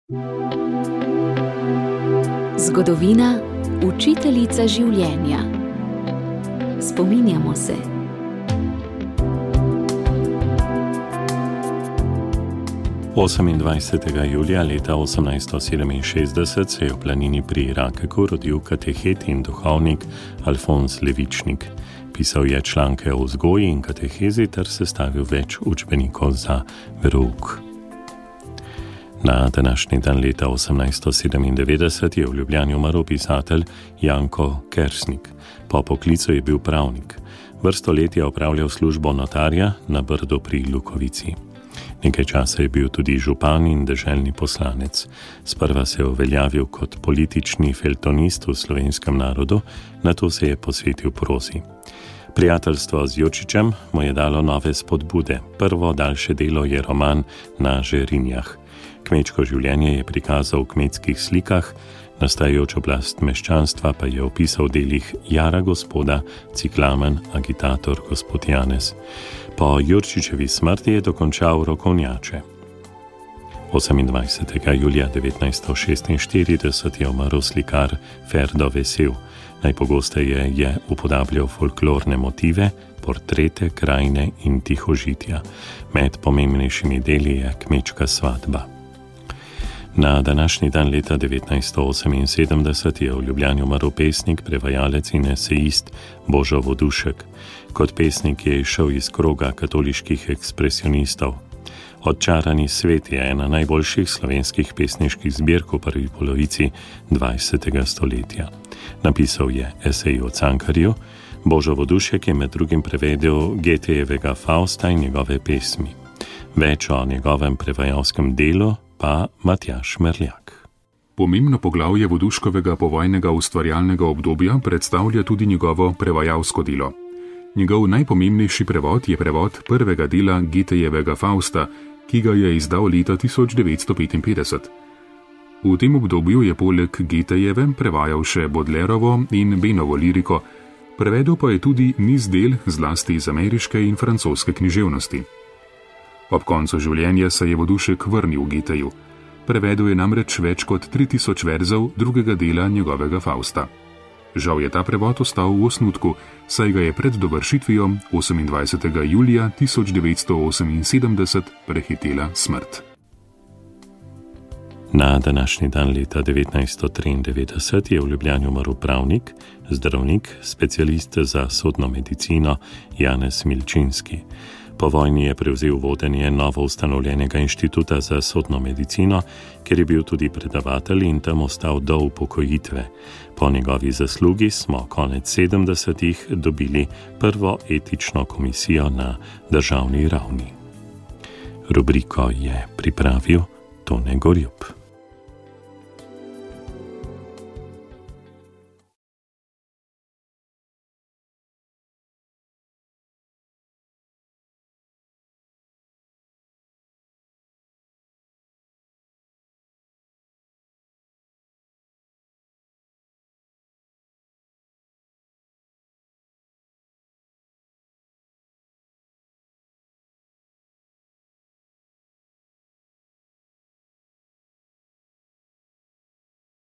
Zgodovina, učiteljica življenja. Spominjamo se. Osemindvajsetega julija leta 1867 se je v planini pri Rakeku rodil katehet in duhovnik Alfons Levičnik. Pisal je članke o vzgoji in katehezi ter sestavil več učbenikov za verouk. Na današnji dan leta 1897 je v Ljubljani umrl pisatelj Janko Kersnik. Po poklicu je bil pravnik. Vrsto let je opravljal službo notarja na Brdu pri Lukovici. Nekaj časa je bil tudi župan in deželni poslanec. Sprva se je uveljavil kot politični feltonist v slovenskem narodu, nato se je posvetil prozi. Prijateljstvo z Jurčičem mu je dalo nove spodbude. Prvo daljše delo je roman Na Žerinjah. Kmečko življenje je prikazal v kmetskih slikah, nastajajoč oblast meščanstva pa je opisal v delih Jara gospoda, Ciklamen, agitator gospod Janez. Po Jurčičevi smrti je dokončal Rokovnjače. 28. julija 1946 je umrl slikar Ferdo Vesel. Najpogosteje je upodabljal folklorne motive, portrete, krajine in tihožitja. Med pomembnejšimi deli je Kmečka svatba. Na današnji dan leta 1978 je v Ljubljani umrl pesnik, prevajalec in esejist Božo Vodušek. Kot pesnik je izšel iz kroga katoliških ekspresionistov. Odčarani svet je ena najboljših slovenskih pesniških zbirk v prvi polovici 20. stoletja. Napisal je esej o Cankarju. Božo Vodušek je med drugim prevedel Goethejevega Fausta in njegove pesmi. Več o njegovem prevajalskem delu pa Matjaž Merljak. Pomembno poglavje Voduškovega povojnega ustvarjalnega obdobja predstavlja tudi njegovo prevajalsko delo. Njegov najpomembnejši prevod je prevod prvega dela Goethejevega Fausta, ki ga je izdal leta 1955. V tem obdobju je poleg Goethejeve prevajal še Baudelaireovo in Benovo liriko, prevedel pa je tudi niz del zlasti iz ameriške in francoske književnosti. Ob koncu življenja se je Vodušek vrnil Goetheju. Prevedel je namreč več kot 3000 verzov drugega dela njegovega Fausta. Žal je ta prevod ostal v osnutku, saj ga je pred dovršitvijo 28. julija 1978 prehitela smrt. Na današnji dan leta 1993 je v Ljubljani umrl pravnik, zdravnik, specialist za sodno medicino Janez Milčinski. Po vojni je prevzel vodenje novo ustanovljenega inštituta za sodno medicino, ker je bil tudi predavatelj in tam ostal do upokojitve. Po njegovi zaslugi smo konec 70-ih dobili prvo etično komisijo na državni ravni. Rubriko je pripravil Tone Gorjup.